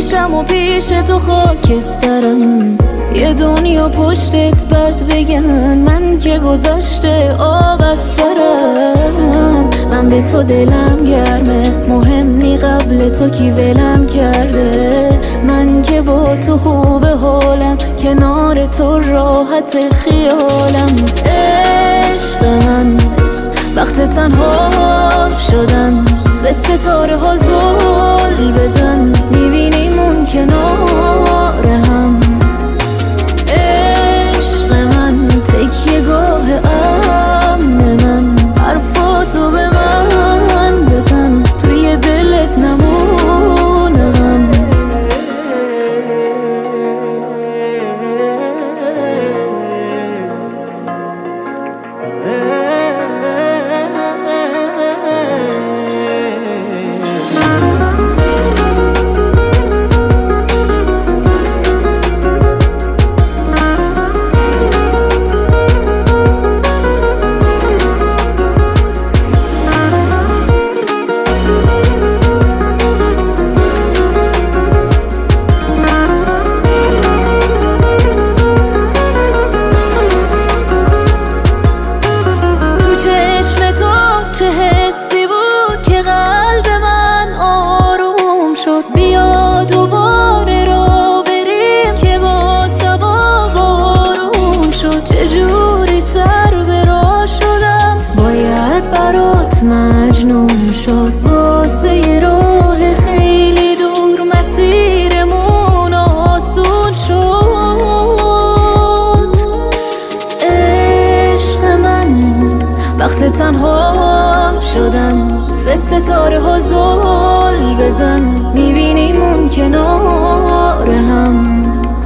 پیشم و پیش تو خاکسترم. یه دنیا پشتت بد بگن، من که گذشته آب از سرم. من به تو دلم گرمه، مهم نی قبل تو کی ولم کرده. من که با تو خوب حالم، کنار تو راحت خیالم. عشق من وقت تنها شدن، به ستاره ها زل بزن، میبینیم اون کنار هم. عشق من تکیه گاه امن من، حرفاتو به من بزن، توی دلت نمونه غم. چه حسی بود که قلب من آروم شد؟ بیا دوباره را بریم که با صبا بارون شد. چجوری سر به راه شدم، باید برات مجنون شد. واسه یه راه خیلی دور مسیرمون آسون شد. عشق من وقت تنها شدن، به ستاره ها زل بزن، میبینیم اون کنار هم.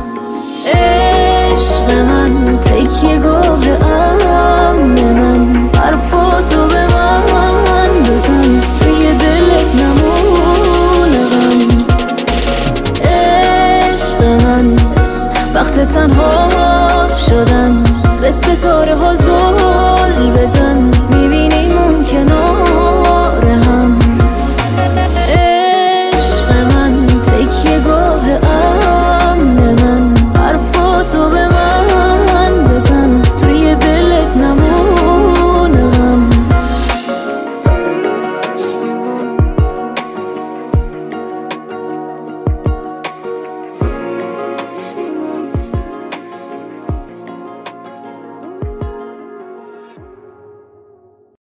عشق من تکیه گاه امن من، حرفاتو به من بزن، توی دلت نمونه غم. عشق من وقت تنها